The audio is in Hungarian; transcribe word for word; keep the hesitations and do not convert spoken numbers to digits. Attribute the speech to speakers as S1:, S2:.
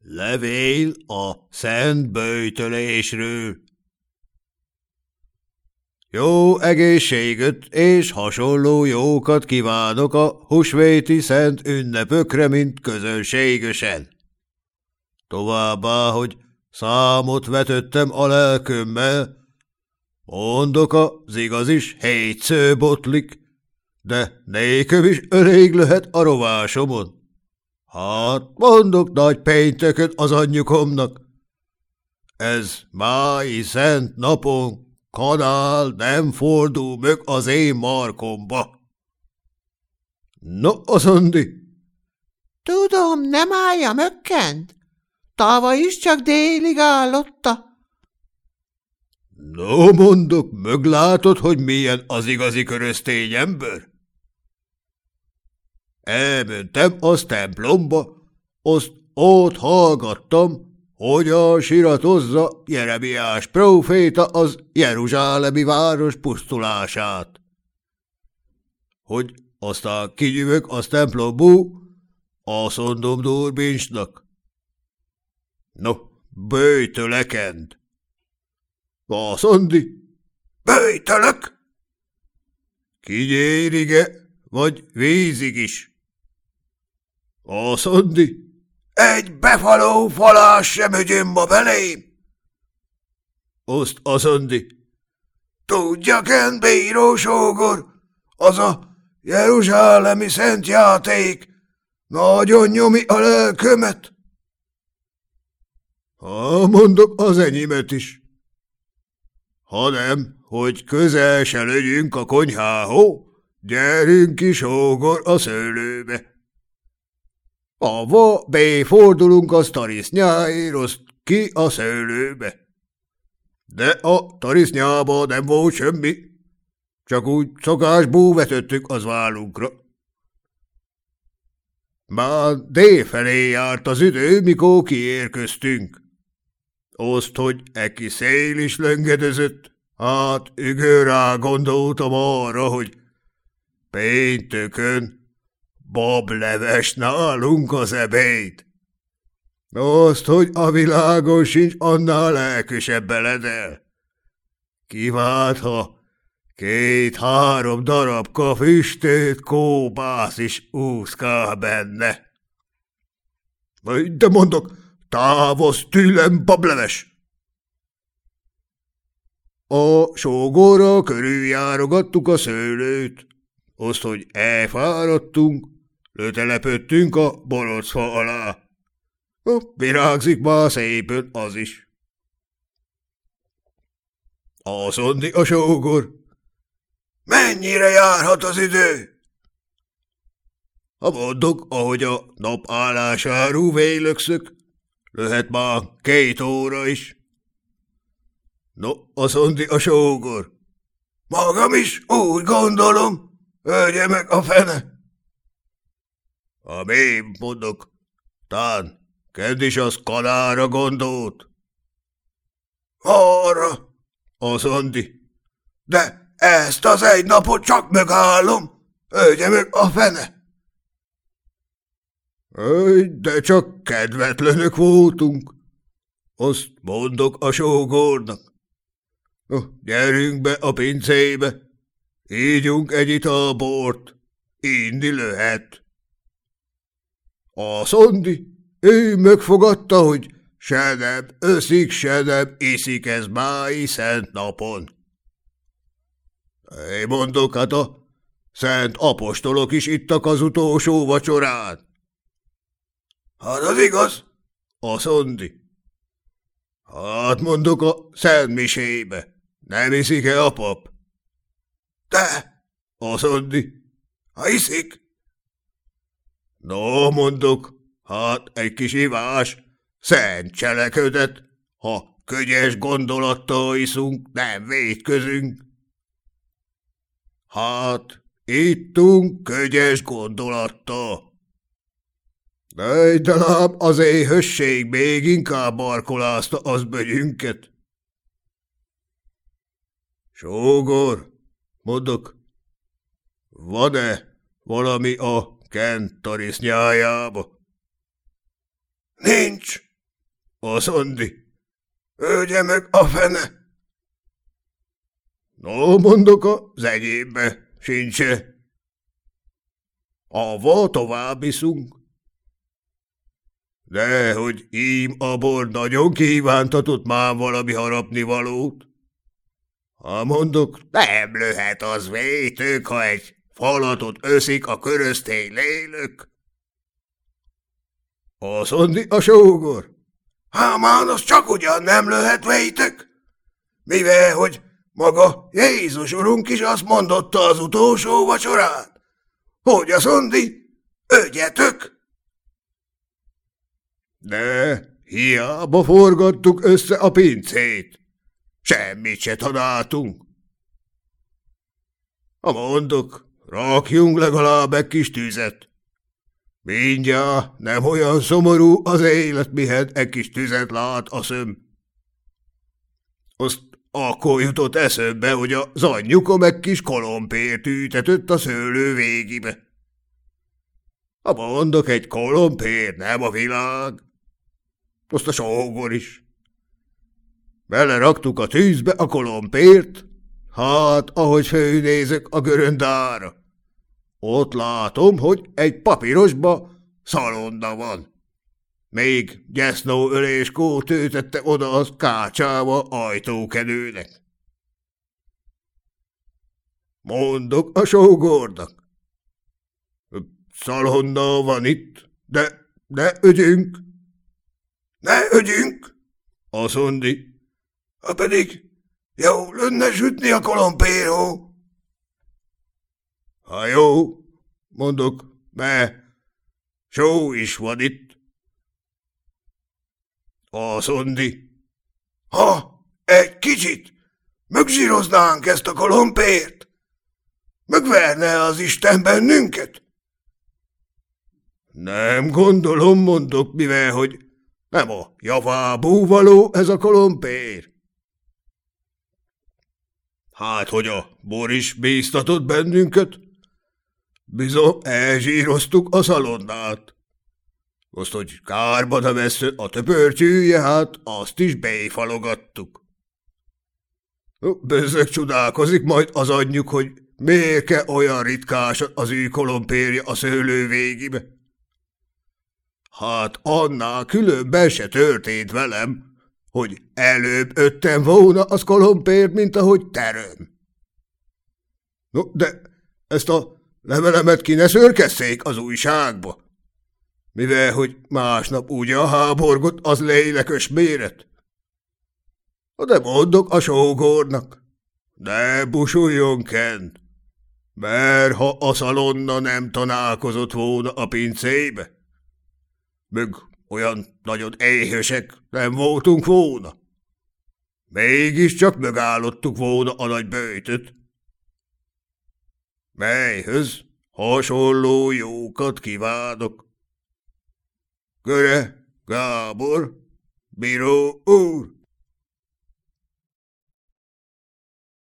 S1: Levél a szent böjtölésről. Jó egészséget és hasonló jókat kívánok a húsvéti szent ünnepökre, mint közönségesen. Továbbá, hogy számot vetettem a lelkömmel, mondok az igaz is hétsző botlik, de nékem is elég lehet a rovásomon. Hát mondok nagy pénteken az anyjukomnak. Ez mái szent napon kanál nem fordul meg az én markomba. No, az Andi.
S2: Tudom, nem állja mökkent. Tavaly is csak délig állotta.
S1: No, mondok, meglátod, hogy milyen az igazi köröztény ember? Elmentem az templomba, azt ott hallgattam, hogy a siratozza Jeremiás próféta az jeruzsálemi város pusztulását. Hogy aztán kinyövök az templomból, azt mondom Durbincsnak. No, böjtölekend. Azt Andi, böjtölök? Kinyérige, vagy vízig is? Azt Andi, egy befaló falás sem ögyön ma belém. Azt az Andi, tudja-ken, bírósógor, az a jeruzsálemi szent játék nagyon nyomi a lelkömet. Ha mondok az enyémet is. Ha nem, hogy közel se legyünk a konyhához, gyerünk ki, sógor, a szőlőbe. Ava befordulunk a tarisznyáért, ki a szőlőbe. De a tarisznyába nem volt semmi, csak úgy szokásból vetettük az vállunkra. Már délfelé járt az idő, mikor kiérkeztünk. Azt, hogy eki szél is löngedezett, hát ügő rá gondoltam arra, hogy péntökön bableves nálunk az ebéd. Azt, hogy a világon sincs annál lelkesebb beledel. Kivált, ha két-három darabka füstölt kóbász is úszkál benne. De mondok, távozz tőlem, bableves! A sógorral körüljárogattuk a szőlőt, azt, hogy elfáradtunk, letelepöttünk a borocfa alá. Virágzik már szépen az is. Azt mondja a sógor, mennyire járhat az idő? Ha mondok, ahogy a nap állásáról vélökszök, lehet már két óra is. No, azt mondja a sógor, magam is úgy gondolom, ölje meg a fene. A mém, mondok, tán, kedd is az kanára gondolt. Arra, az Andi, de ezt az egy napot csak megállom, ölje meg a fene. Öj, de csak kedvetlenek voltunk, azt mondok a sógornak. Oh, gyerünk be a pincébe, ígyunk egy italbort, inni lehet. A Szondi, ő megfogadta, hogy se nem öszik, se nem iszik ez mái szent napon. Én mondok, hát a szent apostolok is ittak az utolsó vacsorán. Hát az igaz, a Szondi. Hát mondok a szent misébe, nem iszik-e a pap? De, a Szondi, ha iszik. No, mondok, hát egy kis ivás, szent cselekedet, ha könyes gondolattal iszunk, nem vétközünk. Hát, ittunk könyes gondolattal. De talán az éhösség még inkább barkolázta az bögyünket. Sógor, mondok, van-e valami a kent tarisznyájába? Nincs, Azt Andi. Ölje meg a fene! No, mondok az enyémbe, sincse. Ava tovább iszunk. De hogy ím a bor nagyon kívántatott már valami harapnivalót. Ha mondok, nem löhet az vétők, ha egy falatot öszik a köröztény lélök. Azt Andi a sógor. Hámán, az csak ugyan nem löhet vétök, mivel, hogy maga Jézus urunk is azt mondotta az utolsó vacsorán, hogy az Andi, ögyetek! De hiába forgattuk össze a pincét, semmit se találtunk. Ha mondok, rakjunk legalább egy kis tüzet. Mindjárt nem olyan szomorú az élet, mihet egy kis tüzet lát a szöm. Azt akkor jutott eszembe, hogy az anyjukom egy kis kolompért ültetett a szőlő végébe. Ha mondok, egy kolompér, nem a világ. Azt a sógor is. Beleraktuk a tűzbe a kolompért, hát ahogy fölnézek a göröndára, ott látom, hogy egy papírosba szalonna van. Még gyesznóöléskó töltette oda az kácsába ajtókenőnek. Mondok a sógornak. Szalonna van itt, de ne ögyünk. Ne ögyünk, azt Andi. Ha pedig jó lenne sütni a kolompéró. Ha jó, mondok, mert só is van itt. Azt Andi. Ha egy kicsit megzsíroznánk ezt a kolompért, megverne az Isten bennünket. Nem gondolom, mondok, mivel, hogy nem a javából való ez a kolompér. Hát, hogy a bor is bíztatott bennünket? Bizony, elzsíroztuk a szalonnát. Azt, hogy kárba nem esze a töpörtyűje, hát azt is béfalogattuk. Bözzeg csodálkozik majd az anyjuk, hogy miért kell olyan ritkás az ő kolompérja a szőlő végébe. Hát annál különben se történt velem, hogy előbb öttem volna az kolompért, mint ahogy terem. No, de ezt a levelemet ki ne szörkesszék az újságba, mivel, hogy másnap ugye a háborgott az lélekes méret. De mondok a sógornak, ne busuljon kent, mert ha a szalonna nem találkozott volna a pincébe, meg olyan nagyon éhesek nem voltunk volna. Mégiscsak megállottuk volna a nagy böjtöt. Melyhöz hasonló jókat kívánok. Köre, Gábor, bíró úr!